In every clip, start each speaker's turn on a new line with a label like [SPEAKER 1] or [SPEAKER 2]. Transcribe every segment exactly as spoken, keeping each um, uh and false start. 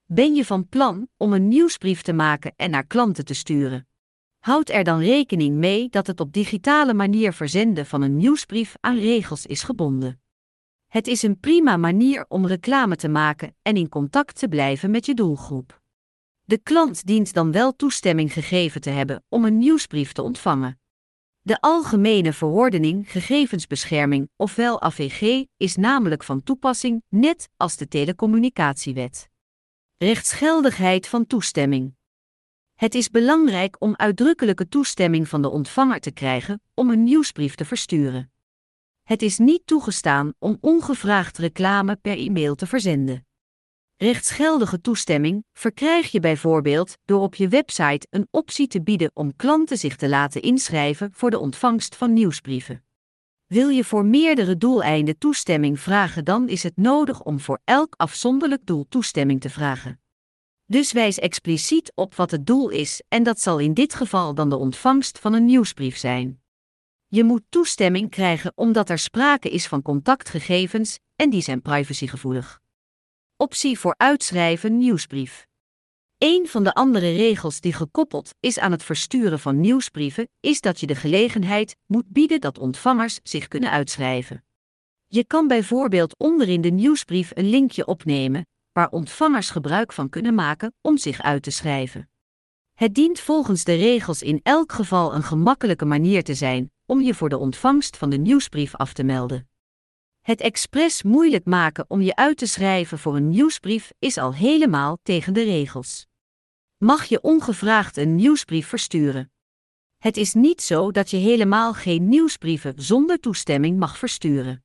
[SPEAKER 1] Ben je van plan om een nieuwsbrief te maken en naar klanten te sturen? Houd er dan rekening mee dat het op digitale manier verzenden van een nieuwsbrief aan regels is gebonden. Het is een prima manier om reclame te maken en in contact te blijven met je doelgroep. De klant dient dan wel toestemming gegeven te hebben om een nieuwsbrief te ontvangen. De Algemene Verordening Gegevensbescherming, ofwel A V G, is namelijk van toepassing, net als de Telecommunicatiewet. Rechtsgeldigheid van toestemming. Het is belangrijk om uitdrukkelijke toestemming van de ontvanger te krijgen om een nieuwsbrief te versturen. Het is niet toegestaan om ongevraagd reclame per e-mail te verzenden. Rechtsgeldige toestemming verkrijg je bijvoorbeeld door op je website een optie te bieden om klanten zich te laten inschrijven voor de ontvangst van nieuwsbrieven. Wil je voor meerdere doeleinden toestemming vragen, dan is het nodig om voor elk afzonderlijk doel toestemming te vragen. Dus wijs expliciet op wat het doel is en dat zal in dit geval dan de ontvangst van een nieuwsbrief zijn. Je moet toestemming krijgen omdat er sprake is van contactgegevens en die zijn privacygevoelig. Optie voor uitschrijven nieuwsbrief. Een van de andere regels die gekoppeld is aan het versturen van nieuwsbrieven is dat je de gelegenheid moet bieden dat ontvangers zich kunnen uitschrijven. Je kan bijvoorbeeld onderin de nieuwsbrief een linkje opnemen waar ontvangers gebruik van kunnen maken om zich uit te schrijven. Het dient volgens de regels in elk geval een gemakkelijke manier te zijn om je voor de ontvangst van de nieuwsbrief af te melden. Het expres moeilijk maken om je uit te schrijven voor een nieuwsbrief is al helemaal tegen de regels. Mag je ongevraagd een nieuwsbrief versturen? Het is niet zo dat je helemaal geen nieuwsbrieven zonder toestemming mag versturen.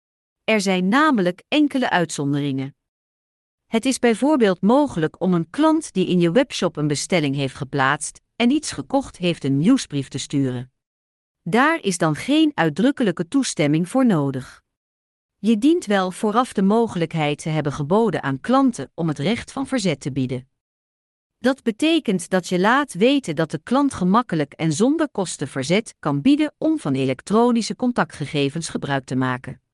[SPEAKER 1] Er zijn namelijk enkele uitzonderingen. Het is bijvoorbeeld mogelijk om een klant die in je webshop een bestelling heeft geplaatst en iets gekocht heeft een nieuwsbrief te sturen. Daar is dan geen uitdrukkelijke toestemming voor nodig. Je dient wel vooraf de mogelijkheid te hebben geboden aan klanten om het recht van verzet te bieden. Dat betekent dat je laat weten dat de klant gemakkelijk en zonder kosten verzet kan bieden om van elektronische contactgegevens gebruik te maken.